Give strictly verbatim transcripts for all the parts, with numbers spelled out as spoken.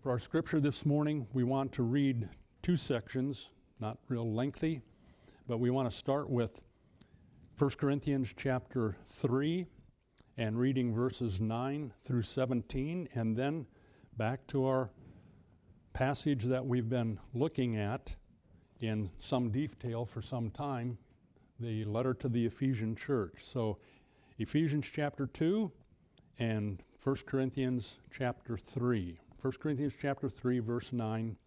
For our scripture this morning, we want to read two sections, not real lengthy, but we want to start with First Corinthians chapter three and reading verses nine through seventeen, and then back to our passage that we've been looking at in some detail for some time, the letter to the Ephesian church. So Ephesians chapter two and First Corinthians chapter three. First Corinthians chapter three, verse nine.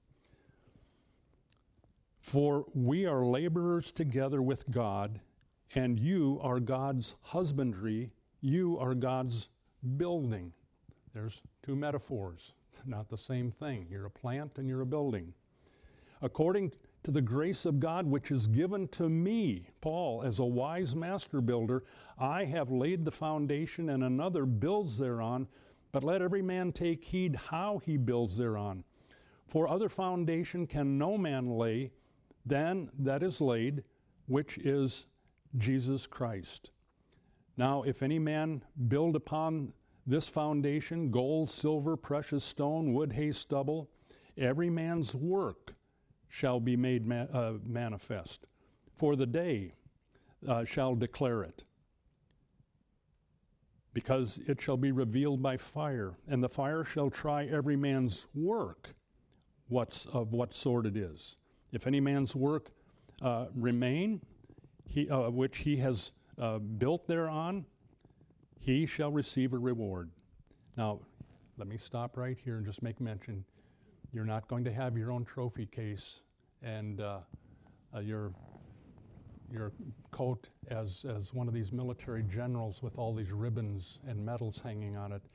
For we are laborers together with God, and you are God's husbandry, you are God's building. There's two metaphors, not the same thing. You're a plant and you're a building. According to the grace of God which is given to me, Paul, as a wise master builder, I have laid the foundation, and another builds thereon. But let every man take heed how he builds thereon. For other foundation can no man lay than that is laid, which is Jesus Christ. Now, if any man build upon this foundation gold, silver, precious stone, wood, hay, stubble, every man's work shall be made ma- uh, manifest. For the day uh, shall declare it. Because it shall be revealed by fire, and the fire shall try every man's work, what's of what sort it is. If any man's work uh, remain, he, uh, which he has uh, built thereon, he shall receive a reward. Now, let me stop right here and just make mention, you're not going to have your own trophy case and uh, uh, your your coat as, as one of these military generals with all these ribbons and medals hanging on it.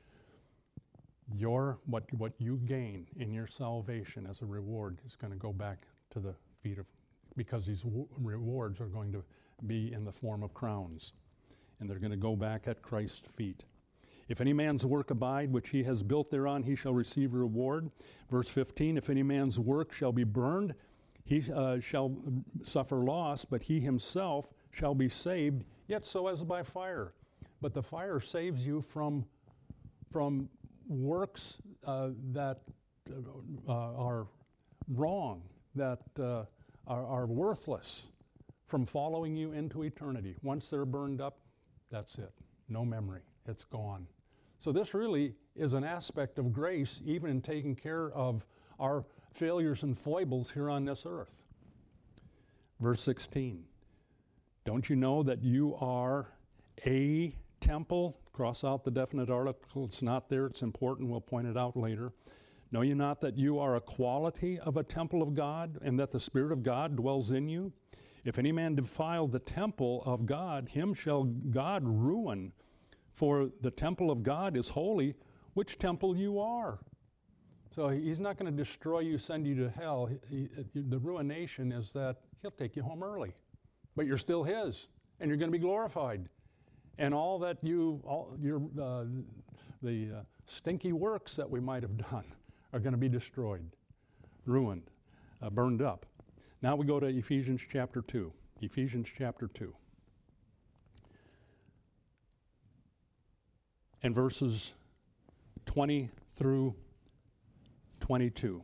Your, what, what you gain in your salvation as a reward is going to go back to the feet of, because these w- rewards are going to be in the form of crowns, and they're going to go back at Christ's feet. If any man's work abide, which he has built thereon, he shall receive a reward. Verse fifteen, if any man's work shall be burned, he uh, shall suffer loss, but he himself shall be saved, yet so as by fire. But the fire saves you from, from works uh, that uh, are wrong, that uh, are, are worthless, from following you into eternity. Once they're burned up, that's it. No memory. It's gone. So this really is an aspect of grace, even in taking care of our failures and foibles here on this earth. Verse sixteen, don't you know that you are a temple? Cross out the definite article. It's not there. It's important. We'll point it out later. Know you not that you are a quality of a temple of God, and that the Spirit of God dwells in you? If any man defile the temple of God, him shall God ruin. For the temple of God is holy, which temple you are. So he's not going to destroy you, send you to hell. He, he, the ruination is that he'll take you home early. But you're still his, and you're going to be glorified. And all that you, all your, uh, the uh, stinky works that we might have done are going to be destroyed, ruined, uh, burned up. Now we go to Ephesians chapter two. Ephesians chapter two. And verses twenty through twenty-two.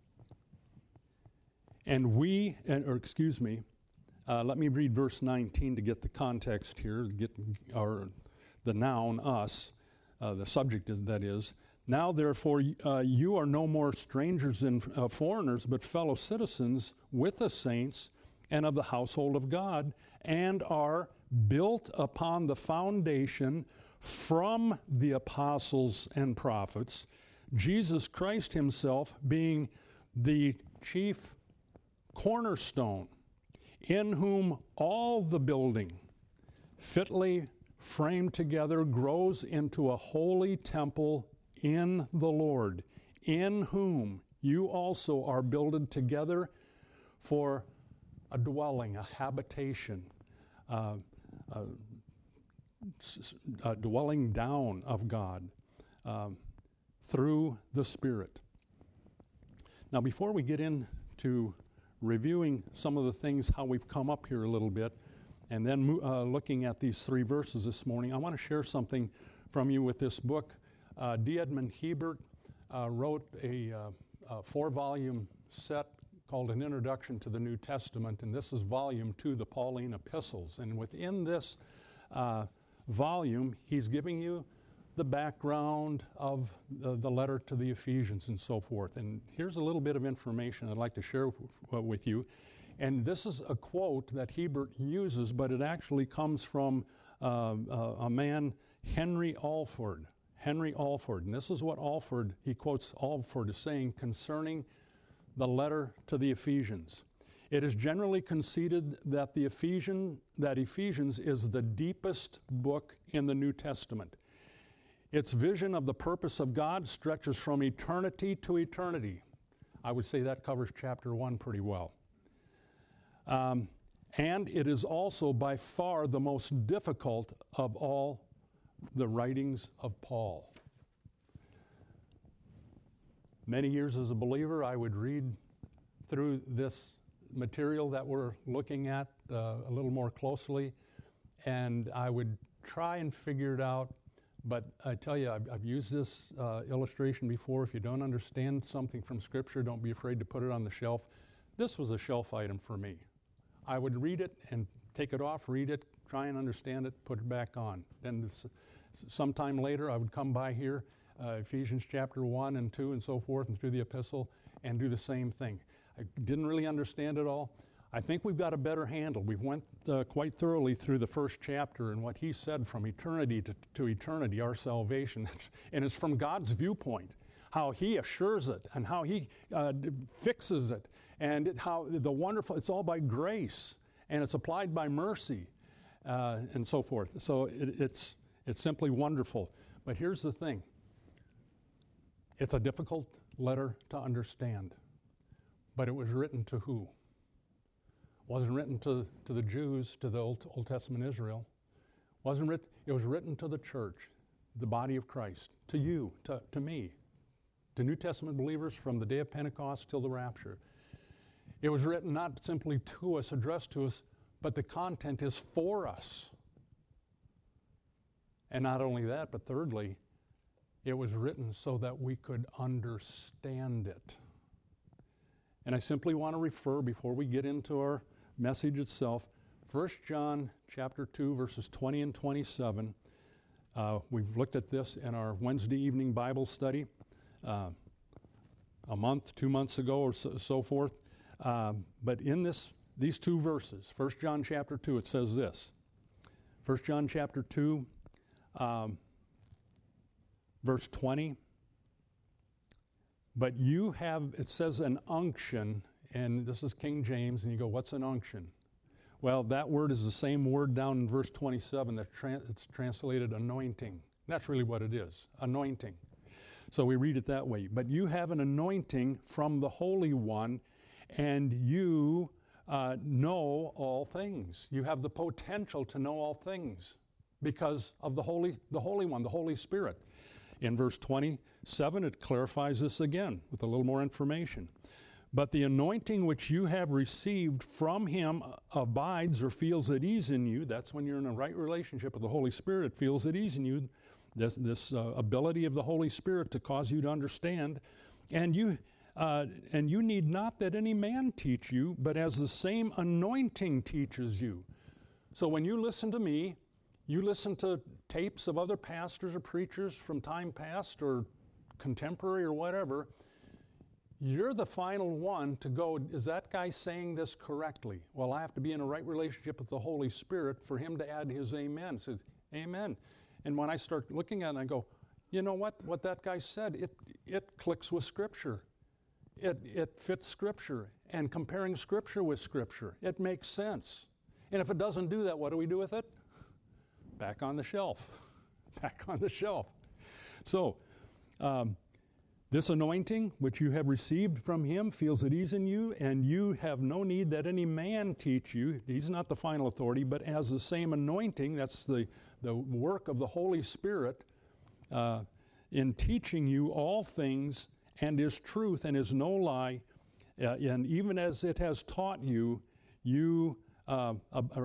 And we, or excuse me, uh, let me read verse nineteen to get the context here, get our, the noun, us, uh, the subject is, that is. Now therefore uh, you are no more strangers and uh, foreigners, but fellow citizens with the saints and of the household of God, and are built upon the foundation from the apostles and prophets, Jesus Christ himself being the chief cornerstone, in whom all the building, fitly framed together, grows into a holy temple in the Lord, in whom you also are builded together for a dwelling, a habitation, uh, a, a dwelling down of God um, through the Spirit. Now, before we get into reviewing some of the things, how we've come up here a little bit, and then uh, looking at these three verses this morning, I want to share something from you with this book. Uh, D. Edmond Hiebert uh, wrote a uh, a four-volume set called An Introduction to the New Testament, and this is volume two, the Pauline Epistles. And within this uh, volume, he's giving you the background of the, the letter to the Ephesians and so forth. And here's a little bit of information I'd like to share w- with you. And this is a quote that Hebert uses, but it actually comes from uh, uh, a man, Henry Alford. Henry Alford. And this is what Alford, he quotes Alford as saying concerning the letter to the Ephesians. It is generally conceded that the Ephesian, that Ephesians is the deepest book in the New Testament. Its vision of the purpose of God stretches from eternity to eternity. I would say that covers chapter one pretty well. Um, and it is also by far the most difficult of all the writings of Paul. Many years as a believer, I would read through this material that we're looking at uh, a little more closely, and I would try and figure it out. But I tell you, I've, I've used this uh, illustration before. If you don't understand something from Scripture, don't be afraid to put it on the shelf. This was a shelf item for me. I would read it and take it off, read it, try and understand it, put it back on. Then this, sometime later, I would come by here, uh, Ephesians chapter one and two and so forth, and through the epistle, and do the same thing. I didn't really understand it all. I think we've got a better handle. We've went uh, quite thoroughly through the first chapter and what he said from eternity to, to eternity, our salvation. And it's from God's viewpoint, how he assures it and how he uh, fixes it, and it, how the wonderful, it's all by grace, and it's applied by mercy, uh, and so forth. So it, it's, it's simply wonderful. But here's the thing. It's a difficult letter to understand. But it was written to who? It wasn't written to, to the Jews, to the Old, Old Testament Israel. It wasn't written, it was written to the church, the body of Christ, to you, to, to me, to New Testament believers from the day of Pentecost till the rapture. It was written not simply to us, addressed to us, but the content is for us. And not only that, but thirdly, it was written so that we could understand it. And I simply want to refer, before we get into our message itself, First John chapter two, verses twenty and twenty-seven. Uh, we've looked at this in our Wednesday evening Bible study uh, a month, two months ago, or so, so forth. Um, but in this, these two verses, First John chapter two, it says this. First John chapter two, um, verse twenty. But you have, it says an unction, and this is King James, and you go, what's an unction? Well, that word is the same word down in verse twenty-seven that tra- it's translated anointing. That's really what it is, anointing. So we read it that way. But you have an anointing from the Holy One, and you uh, know all things. You have the potential to know all things because of the Holy, the Holy One, the Holy Spirit. In verse twenty-seven, it clarifies this again with a little more information. But the anointing which you have received from him abides or feels at ease in you. That's when you're in a right relationship with the Holy Spirit. It feels at ease in you, this, this uh, ability of the Holy Spirit to cause you to understand. And you, uh, and you need not that any man teach you, but as the same anointing teaches you. So when you listen to me, you listen to tapes of other pastors or preachers from time past or contemporary or whatever, you're the final one to go, is that guy saying this correctly? Well, I have to be in a right relationship with the Holy Spirit for him to add his amen. It says, amen. And when I start looking at it, I go, you know what? What that guy said, it it clicks with Scripture. It, it fits Scripture. And comparing Scripture with Scripture, it makes sense. And if it doesn't do that, what do we do with it? Back on the shelf. Back on the shelf. So, um, this anointing which you have received from him feels at ease in you, and you have no need that any man teach you. He's not the final authority, but as the same anointing, that's the, the work of the Holy Spirit uh, in teaching you all things, and is truth and is no lie. Uh, and even as it has taught you, you, uh, uh, uh,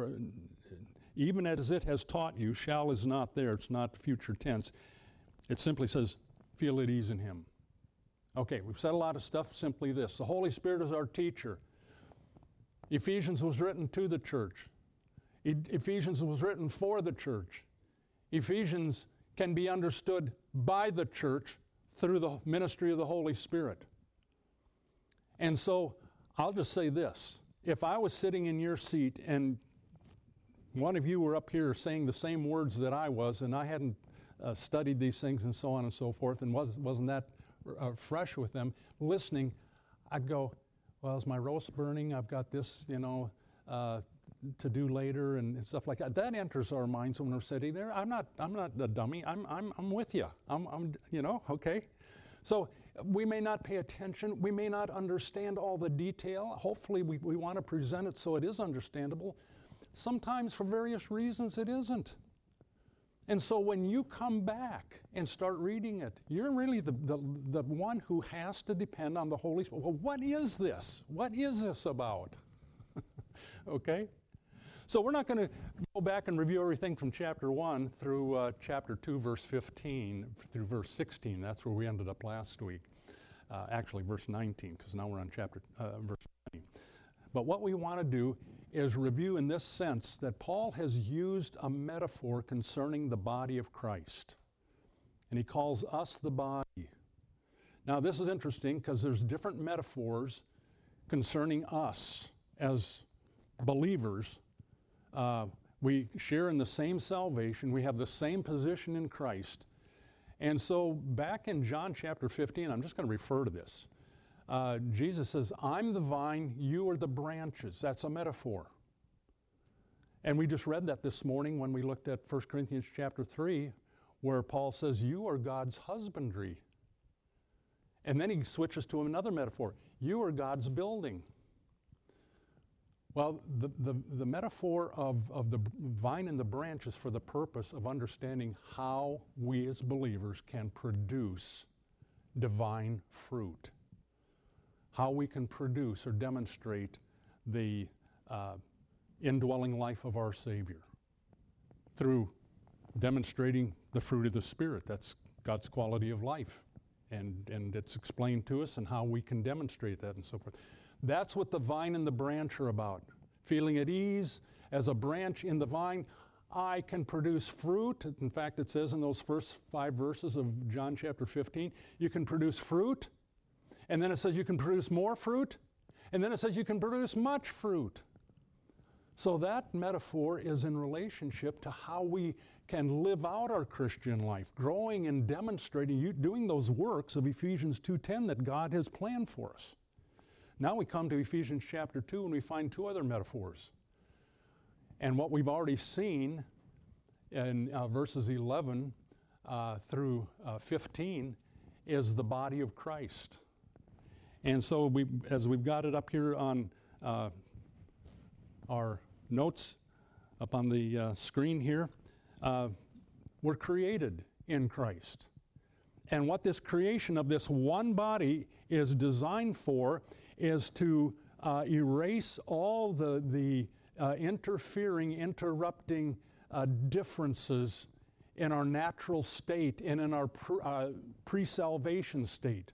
even as it has taught you, shall is not there, it's not future tense. It simply says, feel at ease in him. Okay, we've said a lot of stuff, simply this. The Holy Spirit is our teacher. Ephesians was written to the church. E- Ephesians was written for the church. Ephesians can be understood by the church through the ministry of the Holy Spirit. And so, I'll just say this. If I was sitting in your seat and one of you were up here saying the same words that I was, and I hadn't uh, studied these things and so on and so forth, and was, wasn't that uh, fresh with them, listening, I'd go, well, is my roast burning? I've got this, you know, uh, to do later and, and stuff like that. That enters our minds when we're sitting there. I'm not, I'm not a dummy. I'm, I'm, I'm with you. I'm, I'm, you know, okay. So we may not pay attention. We may not understand all the detail. Hopefully, we, we want to present it so it is understandable. Sometimes, for various reasons, it isn't. And so when you come back and start reading it, you're really the, the, the one who has to depend on the Holy Spirit. Well, what is this? What is this about? Okay? So we're not going to go back and review everything from chapter one through uh, chapter two, verse fifteen, through verse sixteen. That's where we ended up last week. Uh, actually, verse nineteen, because now we're on chapter uh, verse twenty. But what we want to do is review in this sense that Paul has used a metaphor concerning the body of Christ. And he calls us the body. Now, this is interesting because there's different metaphors concerning us as believers. Uh, we share in the same salvation. We have the same position in Christ. And so back in John chapter fifteen, I'm just going to refer to this. Uh, Jesus says, I'm the vine, you are the branches. That's a metaphor. And we just read that this morning when we looked at First Corinthians chapter three, where Paul says, you are God's husbandry. And then he switches to another metaphor. You are God's building. Well, the, the, the metaphor of, of the vine and the branch is for the purpose of understanding how we as believers can produce divine fruit. How we can produce or demonstrate the uh, indwelling life of our Savior through demonstrating the fruit of the Spirit. That's God's quality of life. And, and it's explained to us and how we can demonstrate that and so forth. That's what the vine and the branch are about. Feeling at ease as a branch in the vine, I can produce fruit. In fact, it says in those first five verses of John chapter fifteen, you can produce fruit. And then it says you can produce more fruit. And then it says you can produce much fruit. So that metaphor is in relationship to how we can live out our Christian life, growing and demonstrating, doing those works of Ephesians two ten that God has planned for us. Now we come to Ephesians chapter two and we find two other metaphors. And what we've already seen in uh, verses eleven uh, through uh, fifteen is the body of Christ. And so we, as we've got it up here on uh, our notes up on the uh, screen here, uh, we're created in Christ. And what this creation of this one body is designed for is to uh, erase all the, the uh, interfering, interrupting uh, differences in our natural state and in our pre, uh, pre-salvation state.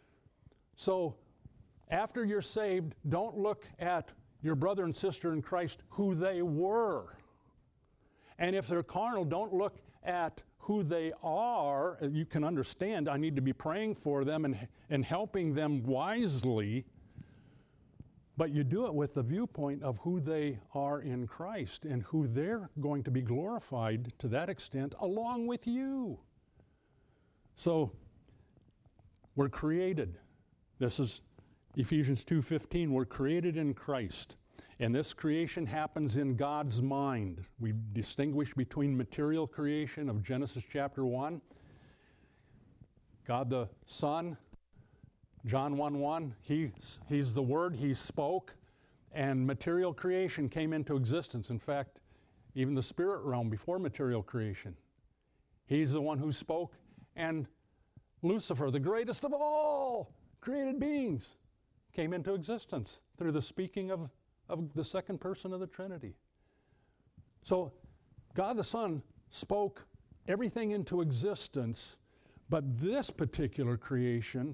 So after you're saved, don't look at your brother and sister in Christ who they were. And if they're carnal, don't look at who they are. You can understand I need to be praying for them and, and helping them wisely. But you do it with the viewpoint of who they are in Christ and who they're going to be glorified to that extent along with you. So we're created. This is Ephesians two fifteen. We're created in Christ. And this creation happens in God's mind. We distinguish between material creation of Genesis chapter one. God the Son, John one one, he, he's the Word, he spoke, and material creation came into existence. In fact, even the spirit realm before material creation. He's the one who spoke, and Lucifer, the greatest of all created beings, came into existence through the speaking of, of the second person of the Trinity. So God the Son spoke everything into existence, but this particular creation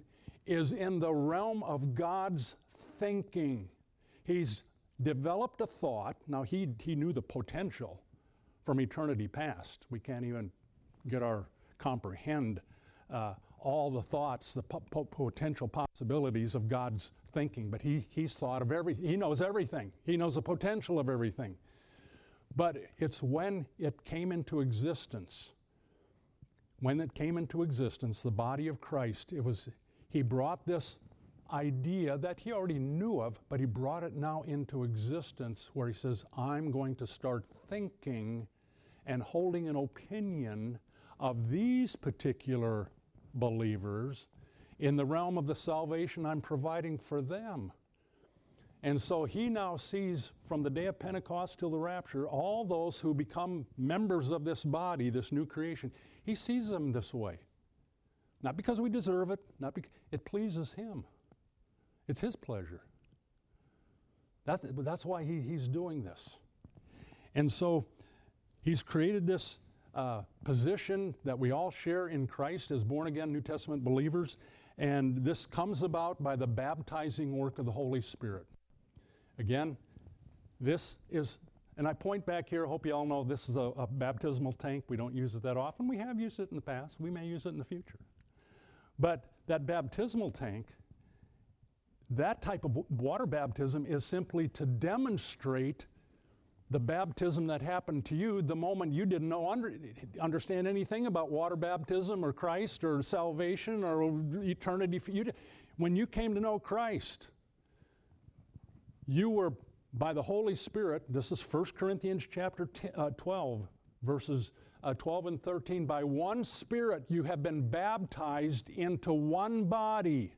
is in the realm of God's thinking. He's developed a thought. Now, he, he knew the potential from eternity past. We can't even get our comprehend uh, all the thoughts, the po- po- potential possibilities of God's thinking. But he, he's thought of everything. He knows everything. He knows the potential of everything. But it's when it came into existence, when it came into existence, the body of Christ, it was, he brought this idea that he already knew of, but he brought it now into existence where he says, I'm going to start thinking and holding an opinion of these particular believers in the realm of the salvation I'm providing for them. And so he now sees from the day of Pentecost till the rapture, all those who become members of this body, this new creation, he sees them this way. Not because we deserve it, not because it pleases him. It's his pleasure. That's, that's why he, he's doing this. And so he's created this uh, position that we all share in Christ as born-again New Testament believers, and this comes about by the baptizing work of the Holy Spirit. Again, this is, and I point back here, I hope you all know this is a, a baptismal tank. We don't use it that often. We have used it in the past. We may use it in the future. But that baptismal tank, that type of water baptism is simply to demonstrate the baptism that happened to you the moment you didn't know under, understand anything about water baptism or Christ or salvation or eternity. You, when you came to know Christ, you were, by the Holy Spirit, this is First Corinthians chapter twelve, verses uh, twelve and thirteen, by one Spirit you have been baptized into one body.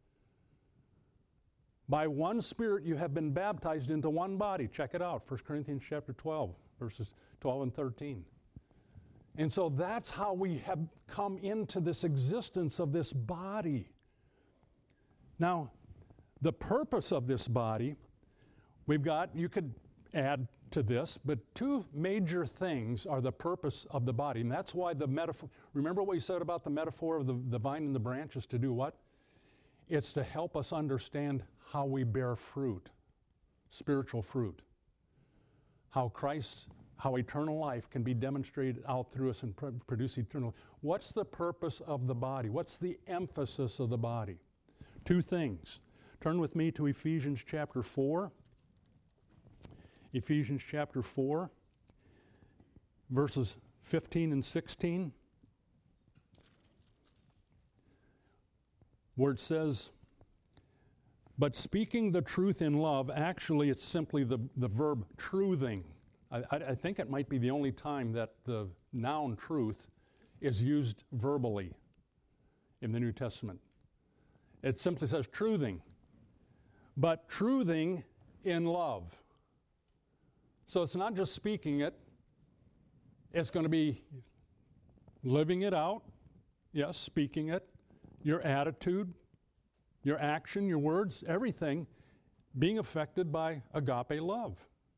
By one Spirit you have been baptized into one body. Check it out, First Corinthians chapter twelve, verses twelve and thirteen. And so that's how we have come into this existence of this body. Now, the purpose of this body, we've got, you could add to this, but two major things are the purpose of the body. And that's why the metaphor, remember what we said about the metaphor of the, the vine and the branch is to do what? It's to help us understand how we bear fruit, spiritual fruit. How Christ, how eternal life can be demonstrated out through us and pr- produce eternal. What's the purpose of the body? What's the emphasis of the body? Two things. Turn with me to Ephesians chapter four. Ephesians chapter four, verses fifteen and sixteen, where it says, but speaking the truth in love, actually it's simply the, the verb truthing. I, I, I think it might be the only time that the noun truth is used verbally in the New Testament. It simply says truthing, but truthing in love. So it's not just speaking it, it's going to be living it out, yes, speaking it, your attitude, your action, your words, everything being affected by agape love.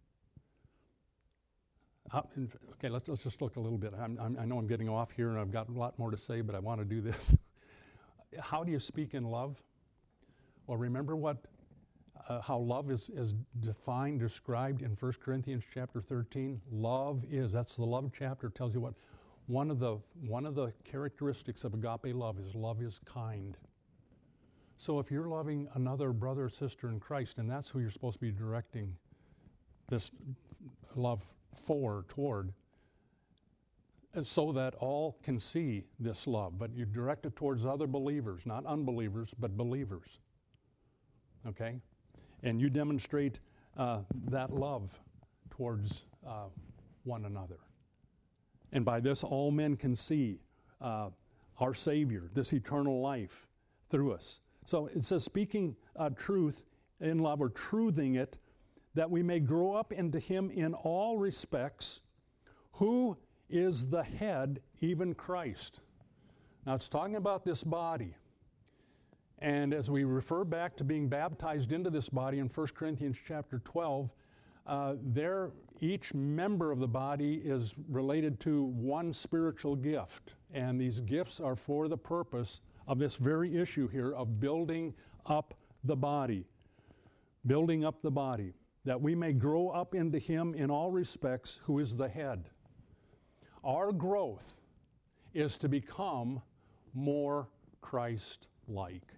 Uh, okay, let's, let's just look a little bit. I'm, I'm, I know I'm getting off here and I've got a lot more to say, but I want to do this. How do you speak in love? Well, remember what Uh, how love is, is defined, described in First Corinthians chapter thirteen. Love is, that's the love chapter, tells you what, one of the one of the characteristics of agape love is love is kind. So if you're loving another brother or sister in Christ, and that's who you're supposed to be directing this love for, toward, so that all can see this love, but you direct it towards other believers, not unbelievers, but believers. Okay? And you demonstrate uh, that love towards uh, one another. And by this, all men can see uh, our Savior, this eternal life through us. So it says, speaking uh, truth in love, or truthing it, that we may grow up into Him in all respects, who is the head, even Christ. Now it's talking about this body. And as we refer back to being baptized into this body in First Corinthians chapter twelve, uh, there each member of the body is related to one spiritual gift. And these gifts are for the purpose of this very issue here of building up the body. Building up the body, that we may grow up into Him in all respects, who is the head. Our growth is to become more Christ-like.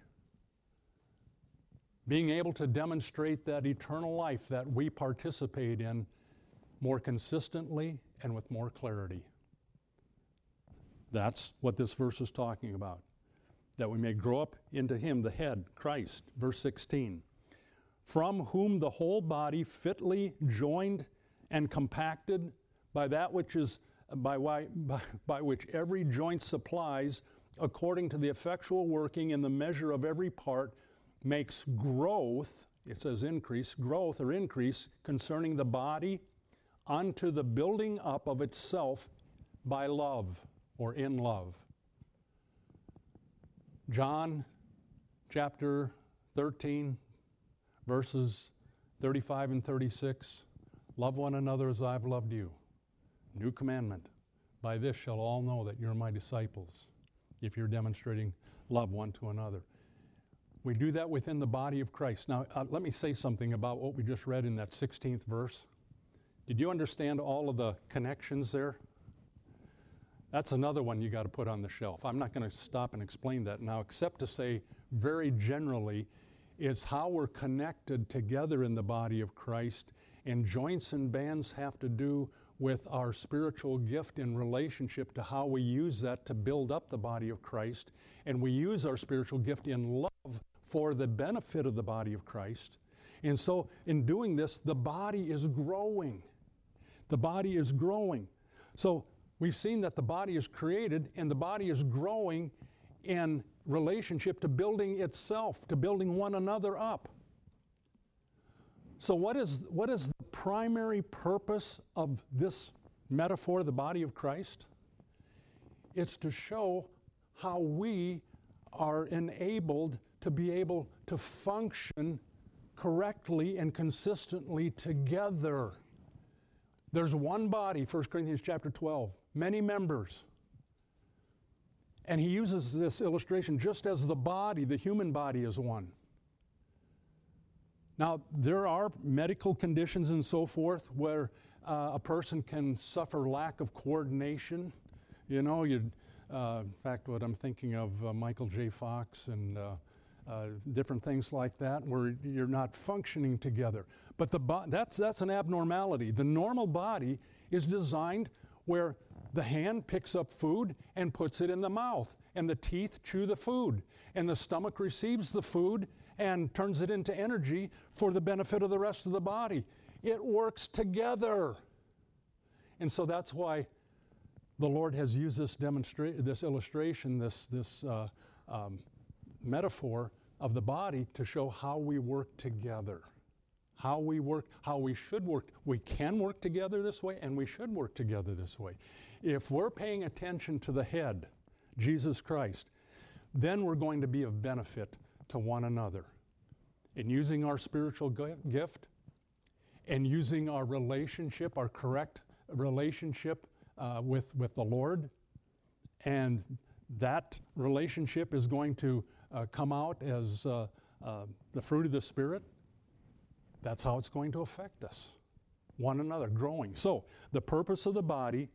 Being able to demonstrate that eternal life that we participate in more consistently and with more clarity. That's what this verse is talking about. That we may grow up into Him, the head, Christ. Verse sixteen. From whom the whole body fitly joined and compacted by that which is by, why, by, by which every joint supplies, according to the effectual working in the measure of every part, makes growth, it says increase, growth or increase concerning the body unto the building up of itself by love or in love. John chapter thirteen, verses thirty-five and thirty-six, love one another as I've loved you. New commandment. By this shall all know that you're my disciples, if you're demonstrating love one to another. We do that within the body of Christ. Now, uh, let me say something about what we just read in that sixteenth verse. Did you understand all of the connections there? That's another one you got to put on the shelf. I'm not going to stop and explain that now, except to say very generally, it's how we're connected together in the body of Christ, and joints and bands have to do with our spiritual gift in relationship to how we use that to build up the body of Christ, and we use our spiritual gift in love for the benefit of the body of Christ. And so in doing this, the body is growing. The body is growing. So we've seen that the body is created and the body is growing in relationship to building itself, to building one another up. So what is, what is the primary purpose of this metaphor, the body of Christ? It's to show how we are enabled to be able to function correctly and consistently together. There's one body, First Corinthians chapter twelve, many members. And he uses this illustration just as the body, the human body, is one. Now, there are medical conditions and so forth where uh, a person can suffer lack of coordination. You know, you, uh, in fact, what I'm thinking of, uh, Michael J. Fox and uh, uh, different things like that, where you're not functioning together. But the bo- that's that's an abnormality. The normal body is designed where the hand picks up food and puts it in the mouth, and the teeth chew the food, and the stomach receives the food and turns it into energy for the benefit of the rest of the body. It works together. And so that's why the Lord has used this demonstra- this illustration, this, this uh, um, metaphor of the body to show how we work together. How we work, how we should work. We can work together this way, and we should work together this way. If we're paying attention to the head, Jesus Christ, then we're going to be of benefit to one another in using our spiritual gift and using our relationship, our correct relationship uh, with, with the Lord. And that relationship is going to uh, come out as uh, uh, the fruit of the Spirit. That's how it's going to affect us, one another, growing. So the purpose of the body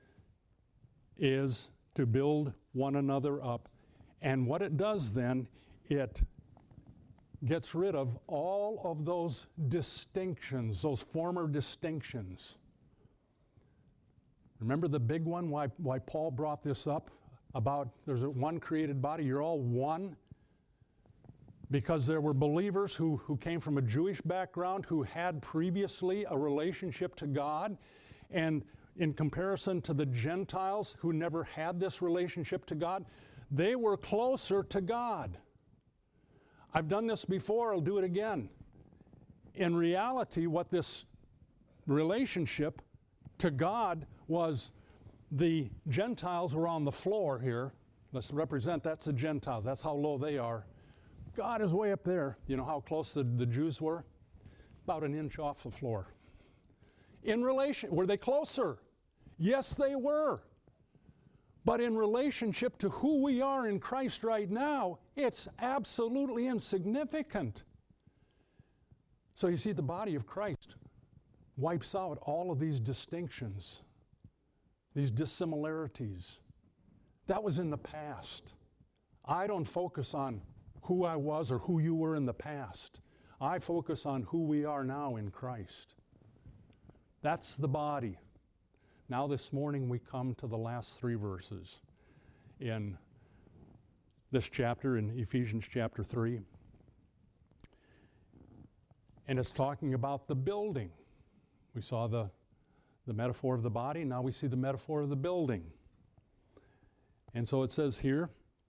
is to build one another up. And what it does then, it gets rid of all of those distinctions, those former distinctions. Remember the big one, why, why Paul brought this up about there's a one created body, you're all one? Because there were believers who, who came from a Jewish background who had previously a relationship to God, and in comparison to the Gentiles who never had this relationship to God, they were closer to God. I've done this before, I'll do it again. In reality, what this relationship to God was, the Gentiles were on the floor here. Let's represent that's the Gentiles. That's how low they are. God is way up there. You know how close the, the Jews were? About an inch off the floor. In relation, were they closer? Yes, they were. But in relationship to who we are in Christ right now, it's absolutely insignificant. So you see, the body of Christ wipes out all of these distinctions, these dissimilarities. That was in the past. I don't focus on who I was or who you were in the past. I focus on who we are now in Christ. That's the body. Now this morning we come to the last three verses in this chapter, in Ephesians chapter three. And it's talking about the building. We saw the, the metaphor of the body, now we see the metaphor of the building. And so it says here,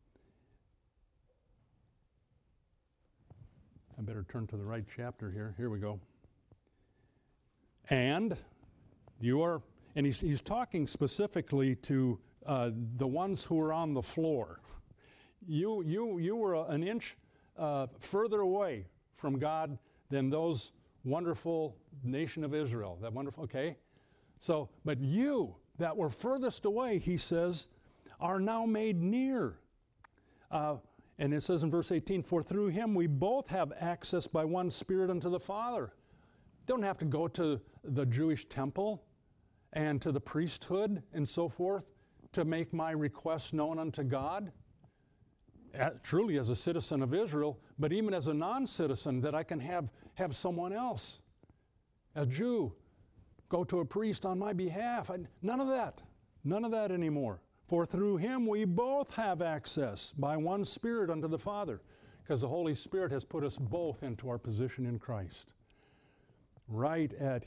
I better turn to the right chapter here. Here we go. And you are, and he's, he's talking specifically to uh, the ones who are on the floor. You, you, you were an inch uh, further away from God than those wonderful nation of Israel. That wonderful, okay? So, but you that were furthest away, he says, are now made near. Uh, and it says in verse eighteen, for through him we both have access by one Spirit unto the Father. Don't have to go to the Jewish temple and to the priesthood and so forth to make my requests known unto God. Uh, truly as a citizen of Israel, but even as a non-citizen, that I can have, have someone else, a Jew, go to a priest on my behalf. I, none of that. None of that anymore. For through him we both have access by one Spirit unto the Father, because the Holy Spirit has put us both into our position in Christ. Right at,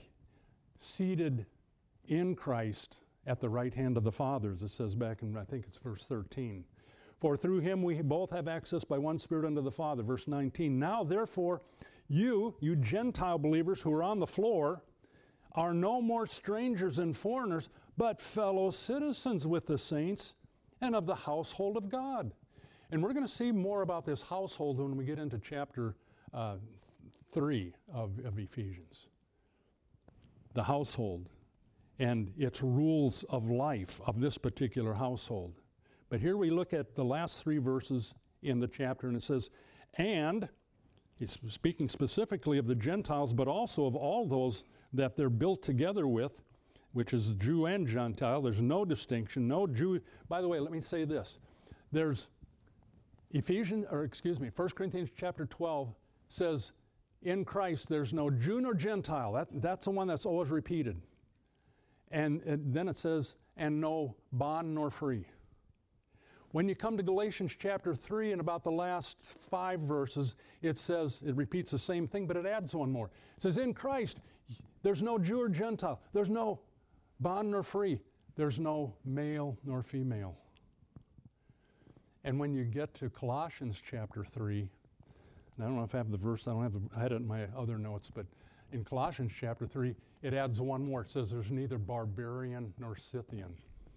seated in Christ at the right hand of the Father, as it says back in, I think it's verse thirteen. For through him we both have access by one Spirit unto the Father. Verse nineteen, now therefore you, you Gentile believers who are on the floor, are no more strangers and foreigners, but fellow citizens with the saints and of the household of God. And we're going to see more about this household when we get into chapter uh, three of, of Ephesians. The household and its rules of life of this particular household. But here we look at the last three verses in the chapter, and it says, and he's speaking specifically of the Gentiles, but also of all those that they're built together with, which is Jew and Gentile. There's no distinction, no Jew. By the way, let me say this. There's Ephesians, or excuse me, First Corinthians chapter twelve says, in Christ there's no Jew nor Gentile. That, that's the one that's always repeated. And, and then it says, and no bond nor free. When you come to Galatians chapter three and about the last five verses, it says, it repeats the same thing, but it adds one more. It says, in Christ, there's no Jew or Gentile. There's no bond nor free. There's no male nor female. And when you get to Colossians chapter three, and I don't know if I have the verse, I don't have the, I had it in my other notes, but in Colossians chapter three, it adds one more. It says there's neither barbarian nor Scythian.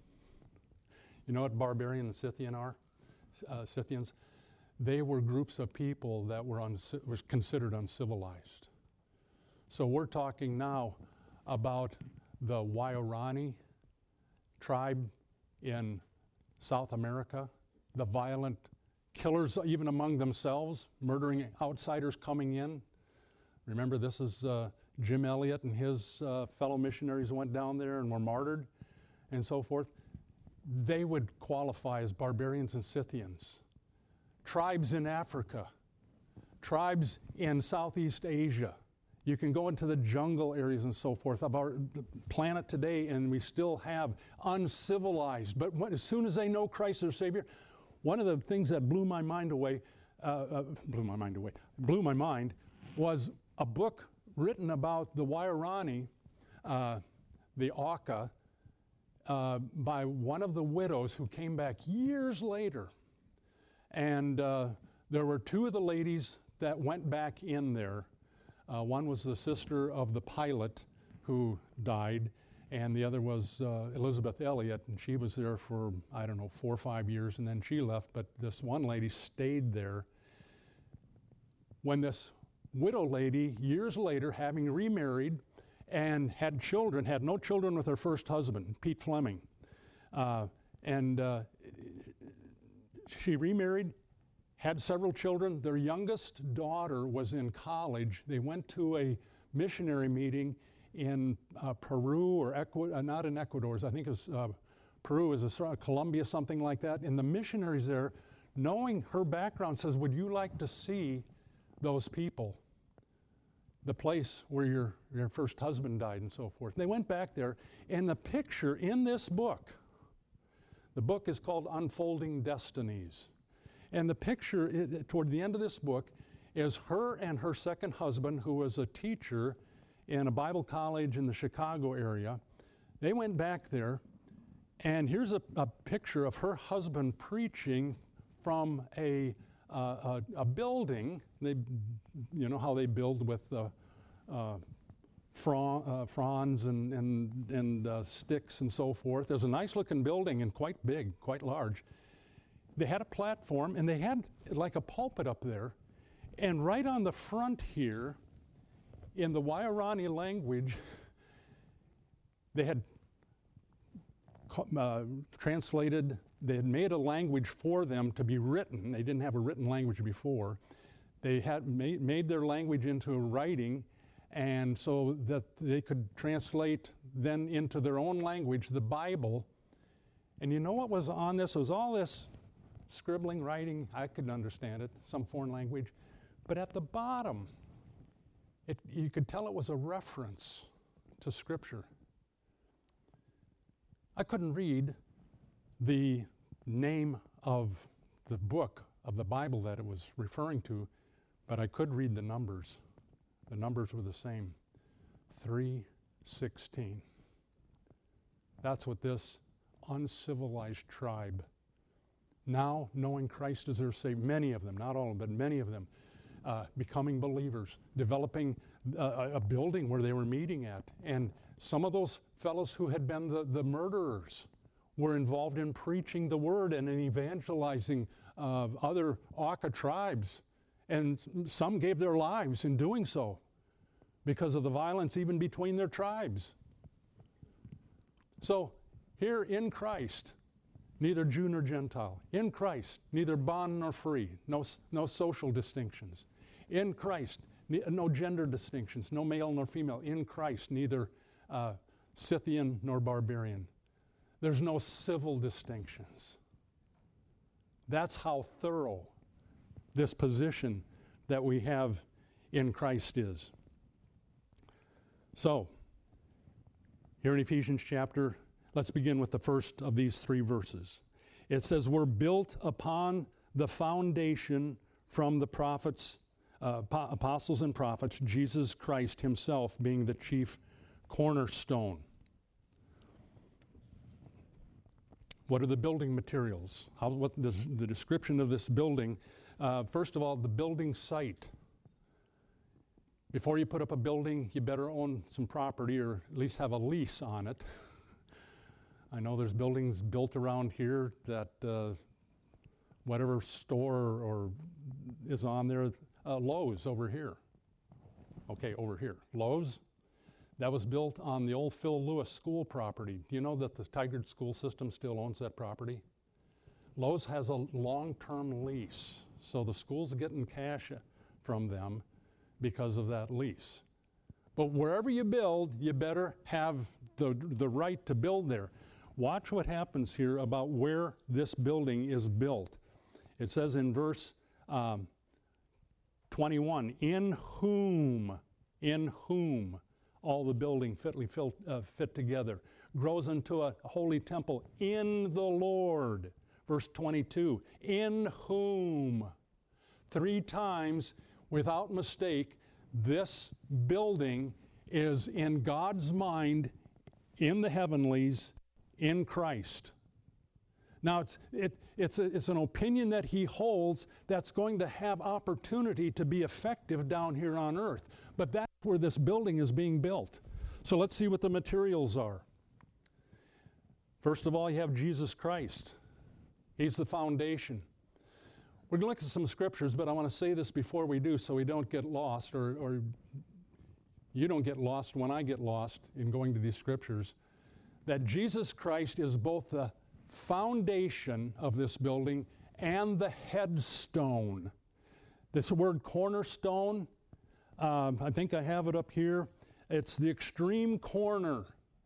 You know what barbarian and Scythian are? Uh, Scythians? They were groups of people that were unci- was considered uncivilized. So we're talking now about the Waorani tribe in South America, the violent killers even among themselves, murdering outsiders coming in. Remember, this is uh, Jim Elliot and his uh, fellow missionaries went down there and were martyred and so forth. They would qualify as barbarians and Scythians. Tribes in Africa, tribes in Southeast Asia. You can go into the jungle areas and so forth of our planet today, and we still have uncivilized. But when, as soon as they know Christ their Savior, one of the things that blew my mind away, uh, uh, blew my mind away, blew my mind, was a book written about the Waorani, uh, the Auca, uh, by one of the widows who came back years later. And uh, there were two of the ladies that went back in there. Uh, one was the sister of the pilot who died, and the other was uh, Elizabeth Elliot, and she was there for, I don't know, four or five years, and then she left, but this one lady stayed there. When this widow lady, years later, having remarried and had children, had no children with her first husband, Pete Fleming, uh, And uh, she remarried, had several children. Their youngest daughter was in college. They went to a missionary meeting in uh, Peru or Ecuador, uh, not in Ecuador, I think it's uh, Peru, is a Colombia, something like that. And the missionaries there, knowing her background, says, would you like to see those people, the place where your, your first husband died and so forth? They went back there, and the picture in this book, the book is called Unfolding Destinies. And the picture it, toward the end of this book is her and her second husband, who was a teacher in a Bible college in the Chicago area. They went back there, and here's a, a picture of her husband preaching from a, uh, a, a building. They, you know how they build with uh, uh, fron, uh, fronds and, and, and uh, sticks and so forth. There's a nice looking building and quite big, quite large. They had a platform, and they had like a pulpit up there. And right on the front here, in the Waorani language, they had uh, translated, they had made a language for them to be written. They didn't have a written language before. They had made, made their language into writing, and so that they could translate then into their own language the Bible. And you know what was on this? It was all this scribbling, writing. I couldn't understand it, some foreign language. But at the bottom, it, you could tell it was a reference to Scripture. I couldn't read the name of the book of the Bible that it was referring to, but I could read the numbers. The numbers were the same, three sixteen. That's what this uncivilized tribe, now knowing Christ as their Savior, many of them, not all of them, but many of them, uh, becoming believers, developing uh, a building where they were meeting at. And some of those fellows who had been the, the murderers were involved in preaching the word and in evangelizing uh, other Auca tribes. And some gave their lives in doing so because of the violence even between their tribes. So here in Christ, neither Jew nor Gentile. In Christ, neither bond nor free. No, no social distinctions. In Christ, no gender distinctions. No male nor female. In Christ, neither uh, Scythian nor barbarian. There's no civil distinctions. That's how thorough this position that we have in Christ is. So, here in Ephesians chapter, let's begin with the first of these three verses. It says, we're built upon the foundation from the prophets, uh, apostles and prophets, Jesus Christ himself being the chief cornerstone. What are the building materials? How, what the, the description of this building? Uh, first of all, the building site. Before you put up a building, you better own some property or at least have a lease on it. I know there's buildings built around here that uh, whatever store or is on there, uh, Lowe's over here. Okay, over here. Lowe's, that was built on the old Phil Lewis school property. Do you know that the Tigard school system still owns that property? Lowe's has a long-term lease, so the school's getting cash from them because of that lease. But wherever you build, you better have the, the right to build there. Watch what happens here about where this building is built. It says in verse um, twenty-one, in whom, in whom all the building fitly fit, uh, fit together, grows into a holy temple in the Lord. Verse twenty-two, in whom, three times without mistake, this building is in God's mind, in the heavenlies, in Christ. Now, it's, it, it's, a, it's an opinion that he holds that's going to have opportunity to be effective down here on earth. But that's where this building is being built. So let's see what the materials are. First of all, you have Jesus Christ. He's the foundation. We're going to look at some scriptures, but I want to say this before we do so we don't get lost, or, or you don't get lost when I get lost in going to these scriptures, that Jesus Christ is both the foundation of this building and the headstone. This word cornerstone, um, I think I have it up here. It's the extreme corner.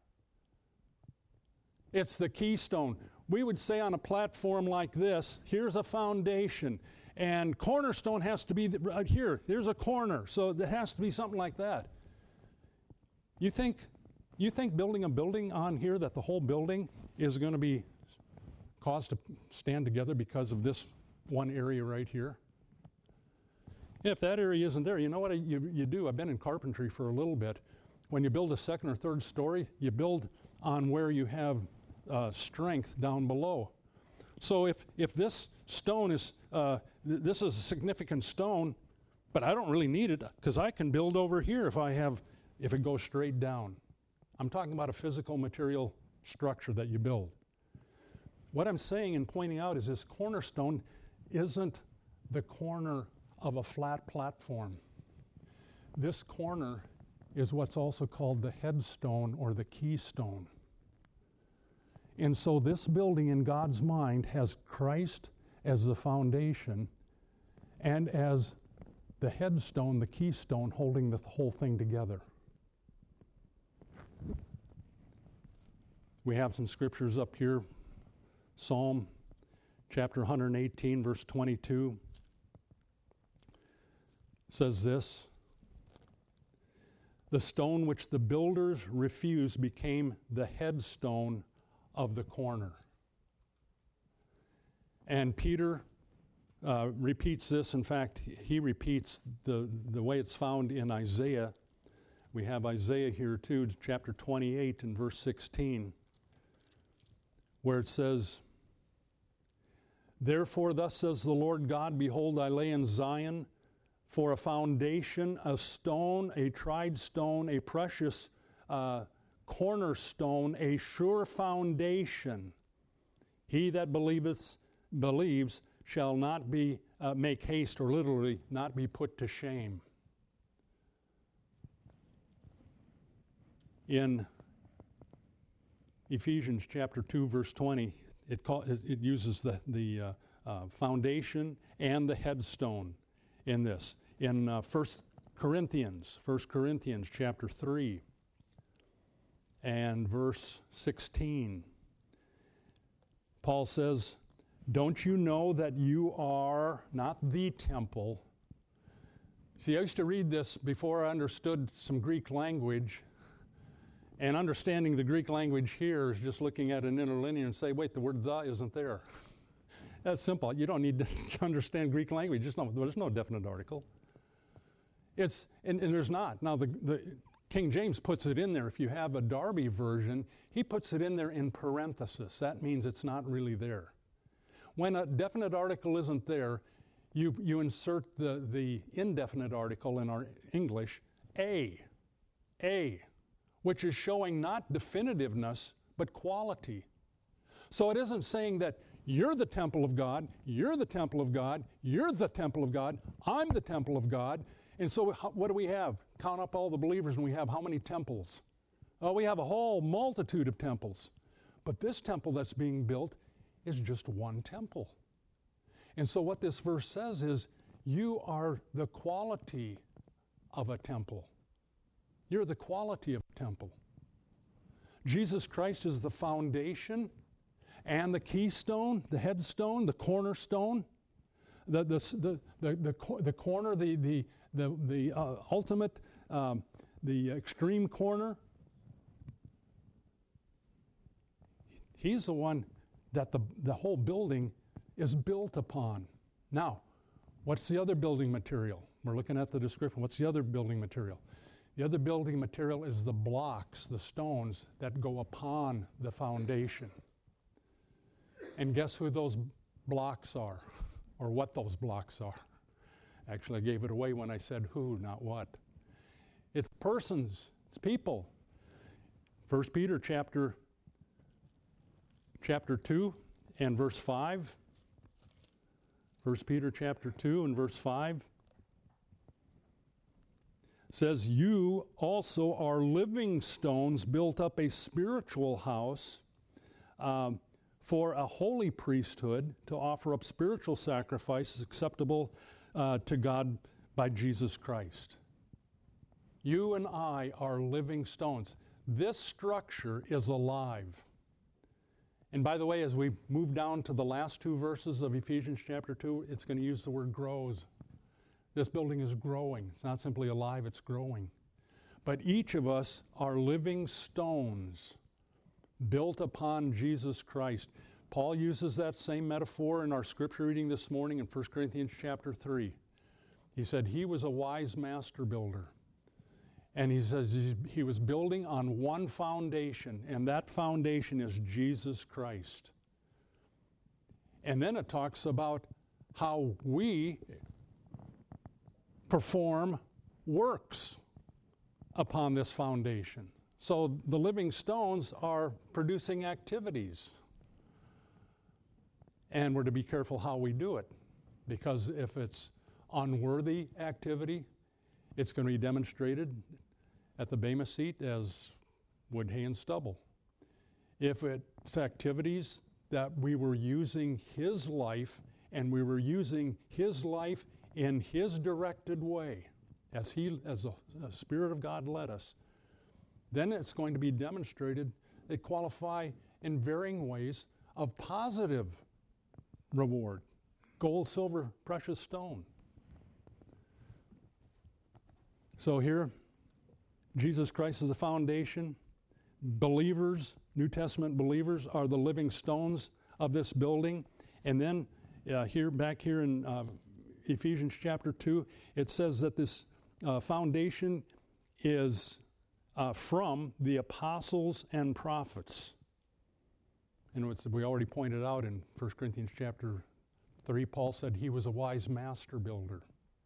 It's the keystone. We would say on a platform like this, here's a foundation, and cornerstone has to be the, right here. Here's a corner, so it has to be something like that. You think, you think building a building on here, that the whole building is going to be caused to stand together because of this one area right here? If that area isn't there, you know what you, you do? I've been in carpentry for a little bit. When you build a second or third story, you build on where you have uh, strength down below. So if, if this stone is, uh, th- this is a significant stone, but I don't really need it because I can build over here if I have, if it goes straight down. I'm talking about a physical material structure that you build. What I'm saying and pointing out is this cornerstone isn't the corner of a flat platform. This corner is what's also called the headstone or the keystone. And so this building in God's mind has Christ as the foundation and as the headstone, the keystone, holding the whole thing together. We have some scriptures up here. Psalm chapter one eighteen, verse twenty-two says this: "The stone which the builders refused became the headstone of the corner." And Peter uh, repeats this. In fact, he repeats the, the way it's found in Isaiah. We have Isaiah here too, chapter twenty-eight and verse sixteen, where it says, "Therefore thus says the Lord God, behold, I lay in Zion for a foundation, a stone, a tried stone, a precious uh, cornerstone, a sure foundation. He that believeth, believes shall not be, uh, make haste, or literally not be put to shame." In Ephesians chapter two, verse twenty, it, call, it uses the, the uh, uh, foundation and the headstone in this. In uh, First Corinthians, First Corinthians chapter three and verse sixteen, Paul says, "Don't you know that you are not the temple?" See, I used to read this before I understood some Greek language, and understanding the Greek language here is just looking at an interlinear and say, wait, the word "the" isn't there. That's simple. You don't need to understand Greek language. Just no, there's no definite article. It's and, and there's not. Now the, the King James puts it in there. If you have a Darby version, he puts it in there in parenthesis. That means it's not really there. When a definite article isn't there, you you insert the, the indefinite article in our English, a, a, which is showing not definitiveness, but quality. So it isn't saying that you're the temple of God, you're the temple of God, you're the temple of God, I'm the temple of God. And so what do we have? Count up all the believers and we have how many temples? Oh, we have a whole multitude of temples. But this temple that's being built is just one temple. And so what this verse says is, you are the quality of a temple. You're the quality of a temple. Jesus Christ is the foundation and the keystone, the headstone, the cornerstone, the the the the the, the corner, the the the the uh, ultimate, um, the extreme corner. He's the one that the the whole building is built upon. Now, what's the other building material? We're looking at the description. What's the other building material? The other building material is the blocks, the stones that go upon the foundation. And guess who those blocks are, or what those blocks are? Actually, I gave it away when I said who, not what. It's persons, it's people. First Peter chapter, chapter two and verse five. First Peter chapter two and verse five. Says, "You also are living stones, built up a spiritual house um, for a holy priesthood to offer up spiritual sacrifices acceptable uh, to God by Jesus Christ. You and I are living stones. This structure is alive. And by the way, as we move down to the last two verses of Ephesians chapter two, it's going to use the word grows. This building is growing. It's not simply alive, it's growing. But each of us are living stones built upon Jesus Christ. Paul uses that same metaphor in our scripture reading this morning in First Corinthians chapter three. He said he was a wise master builder. And he says he was building on one foundation, and that foundation is Jesus Christ. And then it talks about how we perform works upon this foundation. So the living stones are producing activities. And we're to be careful how we do it, because if it's unworthy activity, it's going to be demonstrated at the Bema seat as wood, hay, and stubble. If it's activities that we were using His life, and we were using His life in His directed way, as He, as the Spirit of God led us, then it's going to be demonstrated. They qualify in varying ways of positive reward. Gold, silver, precious stone. So here, Jesus Christ is the foundation. Believers, New Testament believers, are the living stones of this building. And then uh, here, back here in uh, Ephesians chapter two, it says that this uh, foundation is uh, from the apostles and prophets. And it's, we already pointed out in First Corinthians chapter three, Paul said he was a wise master builder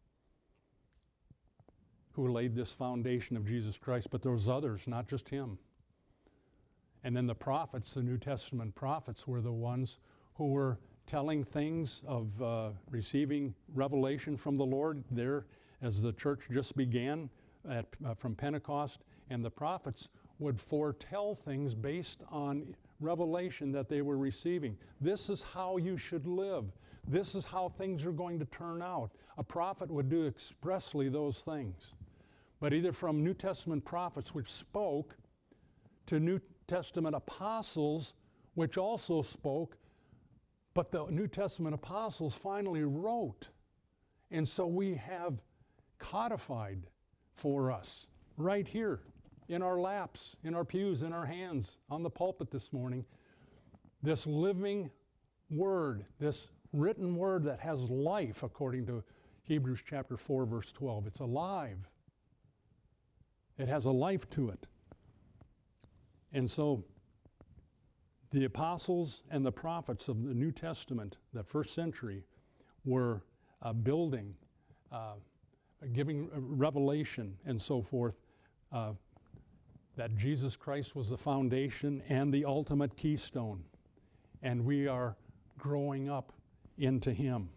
who laid this foundation of Jesus Christ, but there was others, not just him. And then the prophets, the New Testament prophets, were the ones who were telling things of uh, receiving revelation from the Lord there as the church just began at, uh, from Pentecost, and the prophets would foretell things based on revelation that they were receiving. This is how you should live. This is how things are going to turn out. A prophet would do expressly those things. But either from New Testament prophets, which spoke, to New Testament apostles, which also spoke, but the New Testament apostles finally wrote. And so we have codified for us right here in our laps, in our pews, in our hands, on the pulpit this morning, this living word, this written word that has life, according to Hebrews chapter four, verse twelve. It's alive. It has a life to it. And so the apostles and the prophets of the New Testament, the first century, were uh, building, uh, giving revelation and so forth, uh, that Jesus Christ was the foundation and the ultimate keystone. And we are growing up into Him.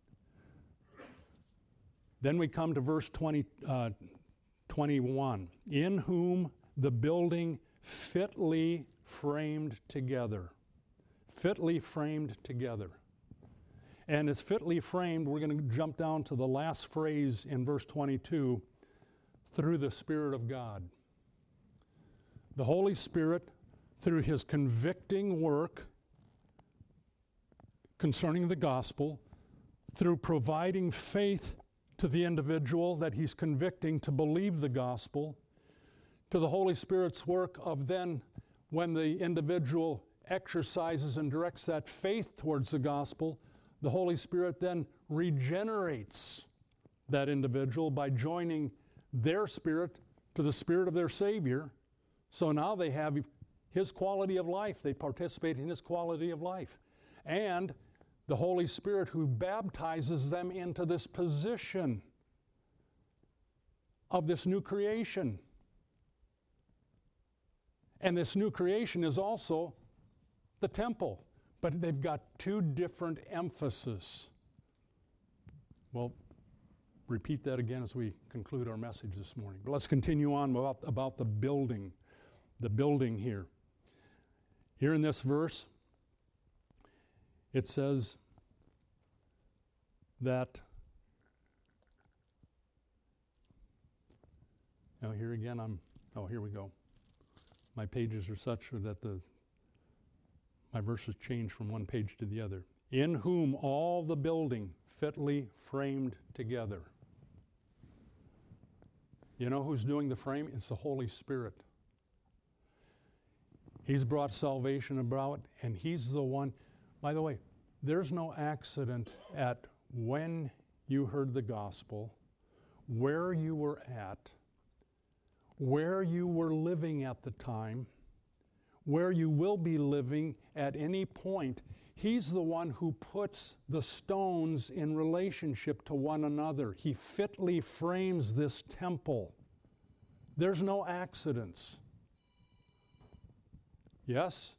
Then we come to verse twenty, uh, twenty-one. In whom the building fitly framed together. Fitly framed together. And as fitly framed, we're going to jump down to the last phrase in verse twenty-two, through the Spirit of God. The Holy Spirit, through His convicting work concerning the gospel, through providing faith to the individual that He's convicting to believe the gospel, to the Holy Spirit's work of then, when the individual exercises and directs that faith towards the gospel, the Holy Spirit then regenerates that individual by joining their spirit to the spirit of their Savior. So now they have His quality of life. They participate in His quality of life. And the Holy Spirit who baptizes them into this position of this new creation. And this new creation is also the temple. But they've got two different emphases. Well, repeat that again as we conclude our message this morning. But let's continue on about, about the building. The building here. Here in this verse, it says that, now here again I'm, oh here we go. My pages are such that the my verses change from one page to the other. In whom all the building fitly framed together. You know who's doing the frame? It's the Holy Spirit. He's brought salvation about, and He's the one. By the way, there's no accident at when you heard the gospel, where you were at, where you were living at the time, where you will be living at any point. He's the one who puts the stones in relationship to one another. He fitly frames this temple. There's no accidents. Yes?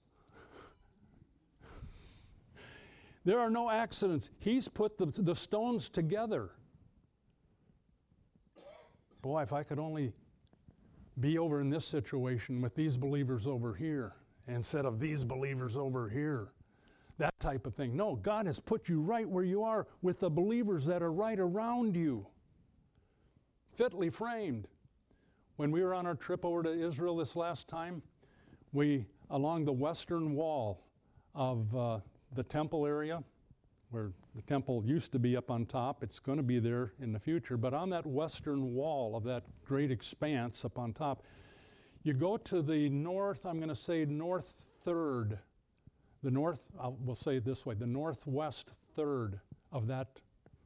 There are no accidents. He's put the, the stones together. Boy, if I could only be over in this situation with these believers over here instead of these believers over here. That type of thing. No, God has put you right where you are with the believers that are right around you. Fitly framed. When we were on our trip over to Israel this last time, we, along the western wall of uh, the temple area, where the temple used to be up on top, it's going to be there in the future, but on that western wall of that great expanse up on top, you go to the north, I'm going to say north third, the north, I'll, we'll say it this way, the northwest third of that.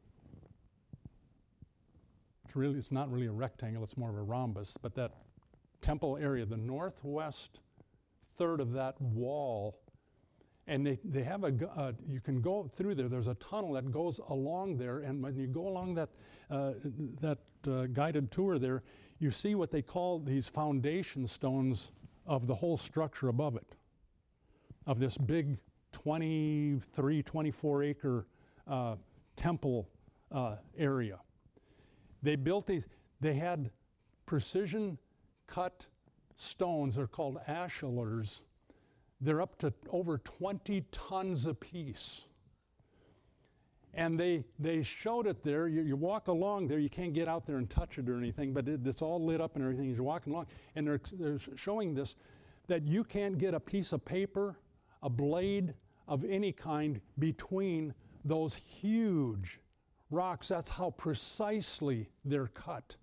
It's really, it's not really a rectangle, it's more of a rhombus, but that temple area, the northwest third of that wall, and they, they have a, uh, you can go through there, there's a tunnel that goes along there, and when you go along that, uh, that uh, guided tour there, you see what they call these foundation stones of the whole structure above it, of this big twenty-three, twenty-four acre uh, temple uh, area. They built these, they had precision cut stones, they're called ashlars. They're up to over twenty tons apiece. And they they showed it there. You, you walk along there, you can't get out there and touch it or anything, but it, it's all lit up and everything as you're walking along. And they're, they're showing this, that you can't get a piece of paper, a blade of any kind between those huge rocks. That's how precisely they're cut.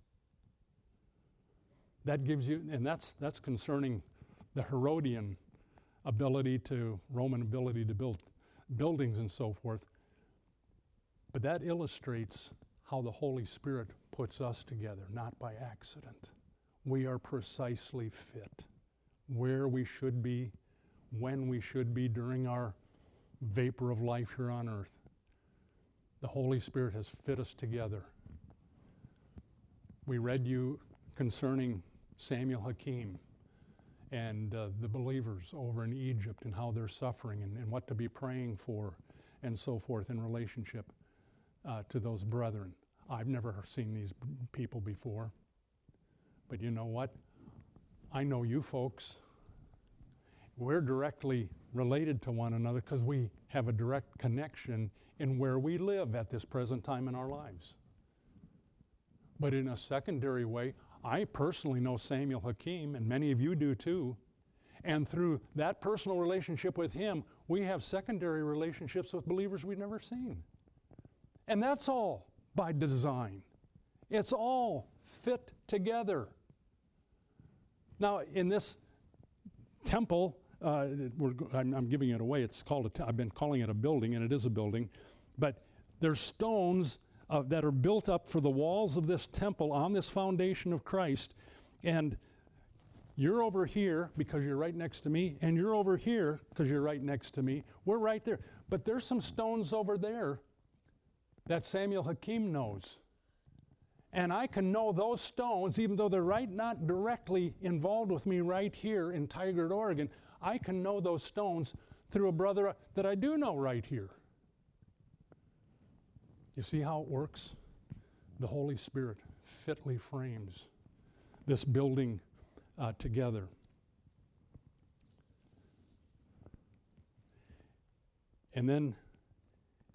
That gives you, and that's that's concerning the Herodian ability to, Roman ability to build buildings and so forth. But that illustrates how the Holy Spirit puts us together, not by accident. We are precisely fit where we should be, when we should be during our vapor of life here on earth. The Holy Spirit has fit us together. We read you concerning Samuel Hakim and uh, the believers over in Egypt and how they're suffering and, and what to be praying for and so forth in relationship uh, to those brethren. I've never seen these people before. But you know what? I know you folks. We're directly related to one another because we have a direct connection in where we live at this present time in our lives. But in a secondary way, I personally know Samuel Hakim, and many of you do too. And through that personal relationship with him, we have secondary relationships with believers we've never seen. And that's all by design. It's all fit together. Now, in this temple, uh, we're, I'm, I'm giving it away. It's called a te- I've been calling it a building, and it is a building. But there's stones Uh, that are built up for the walls of this temple on this foundation of Christ. And you're over here because you're right next to me, and you're over here because you're right next to me. We're right there. But there's some stones over there that Samuel Hakim knows. And I can know those stones, even though they're right not directly involved with me right here in Tigard, Oregon. I can know those stones through a brother that I do know right here. You see how it works? The Holy Spirit fitly frames this building uh, together. And then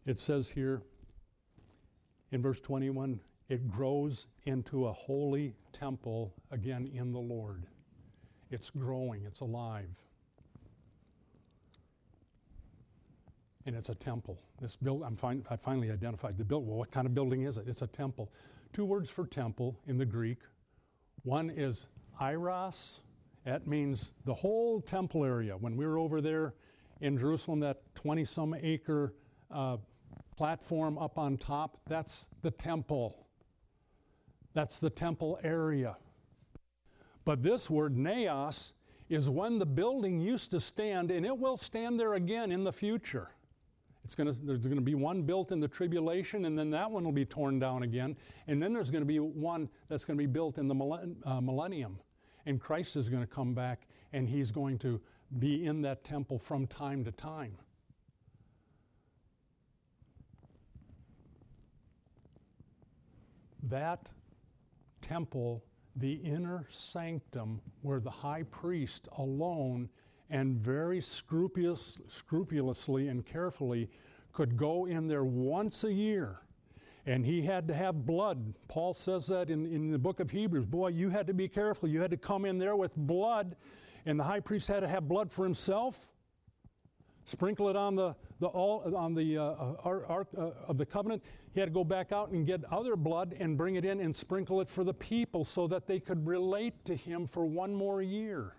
It says here in verse twenty-one, it grows into a holy temple again in the Lord. It's growing, it's alive. And it's a temple. This build, I'm fin- I finally identified the build. Well, what kind of building is it? It's a temple. Two words for temple in the Greek. One is iros. That means the whole temple area. When we were over there in Jerusalem, that twenty-some acre uh, platform up on top, that's the temple. That's the temple area. But this word, naos, is when the building used to stand, and it will stand there again in the future. It's going to, there's going to be one built in the tribulation, and then that one will be torn down again. And then there's going to be one that's going to be built in the millenn- uh, millennium. And Christ is going to come back, and he's going to be in that temple from time to time. That temple, the inner sanctum, where the high priest alone and very scrupulous, scrupulously and carefully could go in there once a year. And he had to have blood. Paul says that in, in the book of Hebrews. Boy, you had to be careful. You had to come in there with blood, and the high priest had to have blood for himself, sprinkle it on the, the all on the uh, ark uh, of the covenant. He had to go back out and get other blood and bring it in and sprinkle it for the people so that they could relate to him for one more year.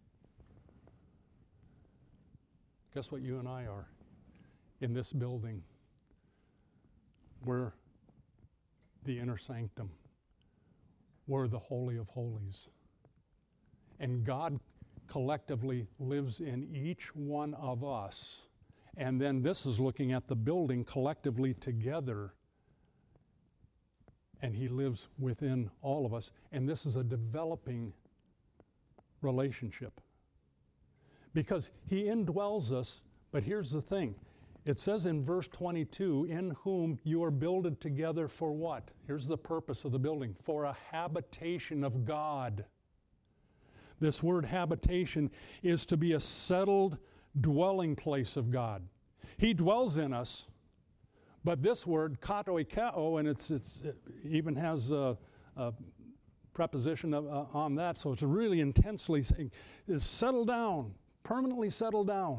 Guess what you and I are in this building? We're the inner sanctum. We're the Holy of Holies. And God collectively lives in each one of us. And then this is looking at the building collectively together. And he lives within all of us. And this is a developing relationship. Because he indwells us, but here's the thing. It says in verse twenty-two, in whom you are builded together for what? Here's the purpose of the building. For a habitation of God. This word habitation is to be a settled dwelling place of God. He dwells in us, but this word, katoikeo, and it's, it's, it even has a, a preposition of, uh, on that, so it's really intensely saying, is settle down, permanently settle down.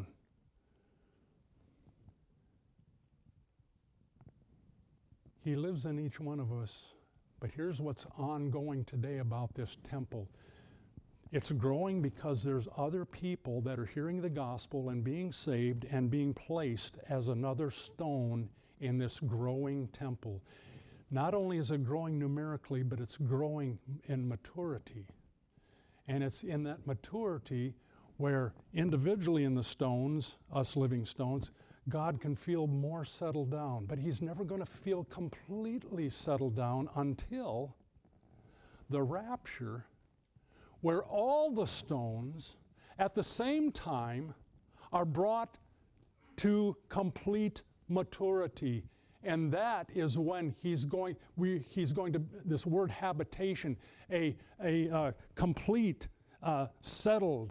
He lives in each one of us. But here's what's ongoing today about this temple. It's growing because there's other people that are hearing the gospel and being saved and being placed as another stone in this growing temple. Not only is it growing numerically, but it's growing in maturity. And it's in that maturity where individually in the stones, us living stones, God can feel more settled down. But he's never going to feel completely settled down until the rapture, where all the stones at the same time are brought to complete maturity. And that is when he's going, we, he's going to, this word habitation, a, a uh, complete, uh, settled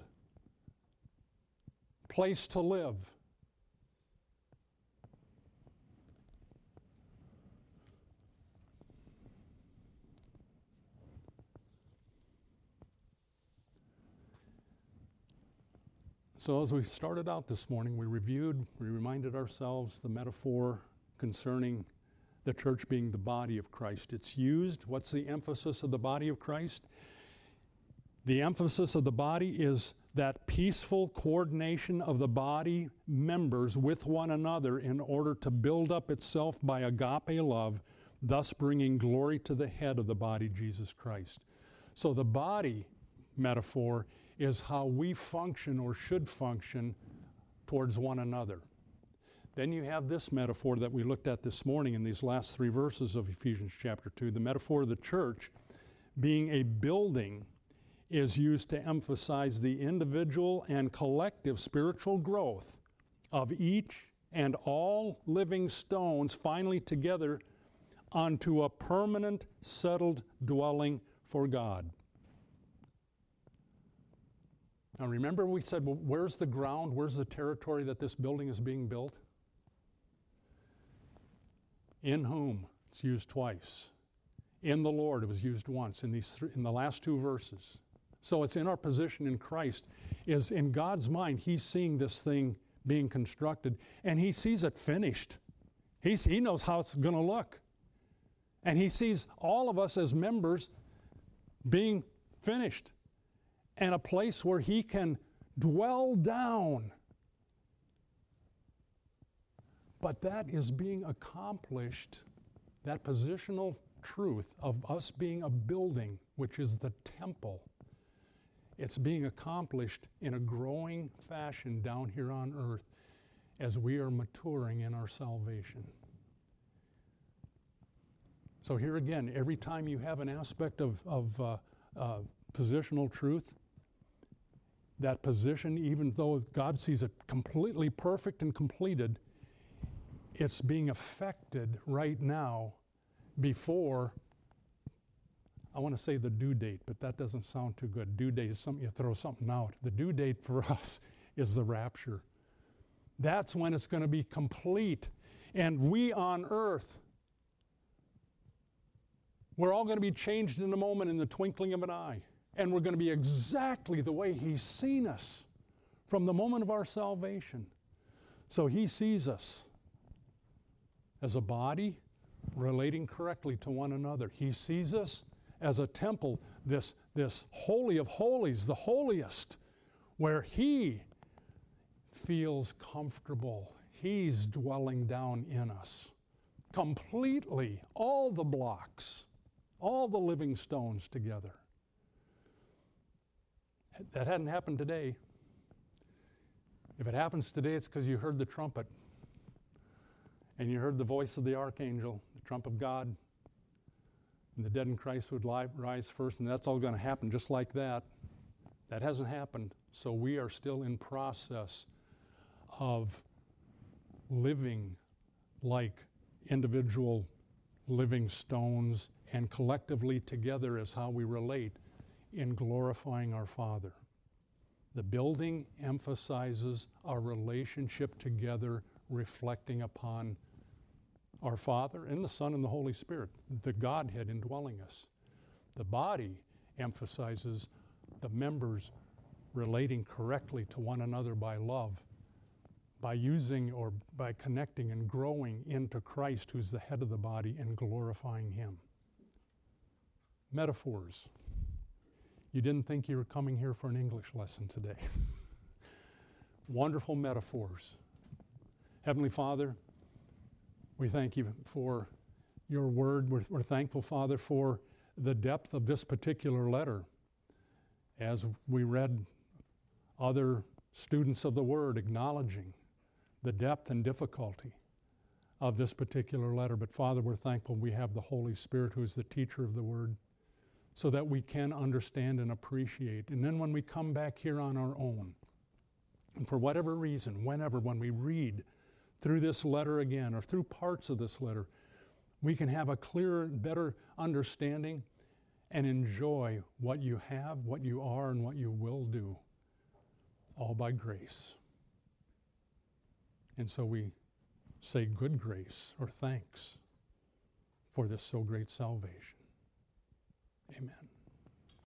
place to live. So as we started out this morning, we reviewed, we reminded ourselves the metaphor concerning the church being the body of Christ. It's used. What's the emphasis of the body of Christ? The emphasis of the body is that peaceful coordination of the body members with one another in order to build up itself by agape love, thus bringing glory to the head of the body, Jesus Christ. So the body metaphor is how we function or should function towards one another. Then you have this metaphor that we looked at this morning in these last three verses of Ephesians chapter two. The metaphor of the church being a building is used to emphasize the individual and collective spiritual growth of each and all living stones finally together onto a permanent, settled dwelling for God. Now remember we said, well, where's the ground, where's the territory that this building is being built? In whom, it's used twice. In the Lord, it was used once in these th- in the last two verses. So it's in our position in Christ, is in God's mind, he's seeing this thing being constructed, and he sees it finished. He's, he knows how it's going to look. And he sees all of us as members being finished, and a place where he can dwell down. But that is being accomplished, that positional truth of us being a building, which is the temple. It's being accomplished in a growing fashion down here on earth as we are maturing in our salvation. So here again, every time you have an aspect of, of uh, uh, positional truth, that position, even though God sees it completely perfect and completed, it's being affected right now before, I want to say the due date, but that doesn't sound too good. Due date is something you throw something out. The due date for us is the rapture. That's when it's going to be complete. And we on earth, we're all going to be changed in a moment, in the twinkling of an eye. And we're going to be exactly the way he's seen us from the moment of our salvation. So he sees us as a body relating correctly to one another. He sees us as a temple, this, this holy of holies, the holiest, where he feels comfortable. He's dwelling down in us completely, all the blocks, all the living stones together. That hadn't happened today. If it happens today, it's because you heard the trumpet and you heard the voice of the archangel, the trump of God, and the dead in Christ would lie, rise first, and that's all going to happen just like that. That hasn't happened, so we are still in process of living like individual living stones, and collectively together is how we relate in glorifying our Father. The building emphasizes our relationship together, reflecting upon our Father and the Son and the Holy Spirit, the Godhead indwelling us. The body emphasizes the members relating correctly to one another by love, by using or by connecting and growing into Christ, who's the head of the body, and glorifying him. Metaphors. You didn't think you were coming here for an English lesson today. Wonderful metaphors. Heavenly Father, we thank you for your word. We're, we're thankful, Father, for the depth of this particular letter. As we read other students of the word acknowledging the depth and difficulty of this particular letter. But Father, we're thankful we have the Holy Spirit, who is the teacher of the word, so that we can understand and appreciate. And then when we come back here on our own, and for whatever reason, whenever, when we read through this letter again, or through parts of this letter, we can have a clearer, better understanding and enjoy what you have, what you are, and what you will do, all by grace. And so we say good grace or thanks for this so great salvation. Amen.